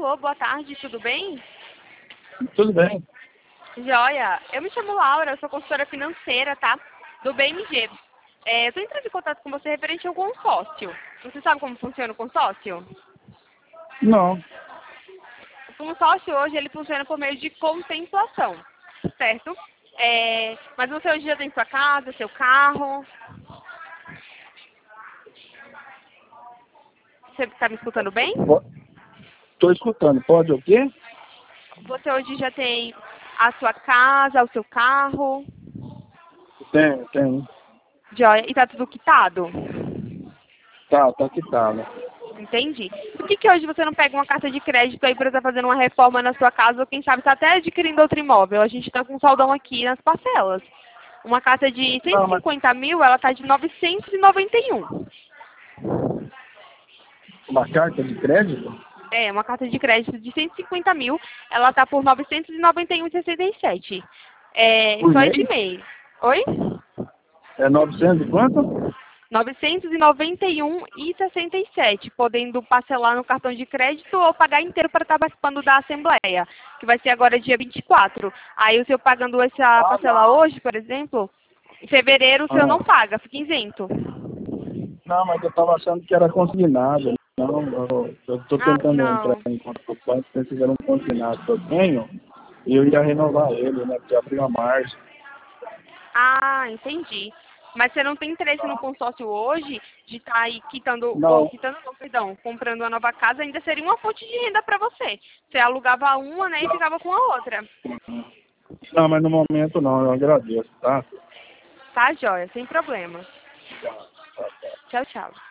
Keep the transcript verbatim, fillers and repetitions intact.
Alô, boa tarde, tudo bem? Tudo bem. Joia, eu me chamo Laura, eu sou consultora financeira, tá? Do B M G. É, eu tô entrando em contato com você referente ao consórcio. Você sabe como funciona o consórcio? Não. O consórcio hoje, ele funciona por meio de contemplação, certo? É, mas você hoje já tem sua casa, seu carro? Você está me escutando bem? Estou escutando. Pode o quê? Você hoje já tem a sua casa, o seu carro? Tem, tem. Joia, e tá tudo quitado? Tá, tá quitado. Entendi. Por que que hoje você não pega uma carta de crédito aí para estar fazendo uma reforma na sua casa ou quem sabe está até adquirindo outro imóvel? A gente está com um saldão aqui nas parcelas. Uma carta de cento Não, e mas cinquenta mil, ela tá de novecentos e noventa e um. uma carta de crédito? É, uma carta de crédito de cento e cinquenta mil, ela tá por novecentos e noventa e um vírgula sessenta e sete. É, Por só esse mês? mês. Oi? É novecentos e quanto? novecentos e noventa e um vírgula sessenta e sete, podendo parcelar no cartão de crédito ou pagar inteiro para estar participando da Assembleia, que vai ser agora dia vinte e quatro. Aí o senhor pagando essa Ah, parcela hoje, por exemplo, em fevereiro o senhor não ah. paga, fica isento. Não, mas eu estava achando que era consignado. Não, eu estou Ah, tentando entrar não. em contato com o banco, se eles fizeram um consignado que eu tenho, e eu ia renovar ele, né? Porque abriu a margem. Ah, entendi. Mas você não tem interesse no consórcio hoje de estar aí quitando, ou Não, quitando não, perdão, comprando uma nova casa, ainda seria uma fonte de renda para você. Você alugava uma, né, e ficava com a outra. não, mas no momento não, eu agradeço, tá? Tá, joia, sem problema. Tchau, tchau.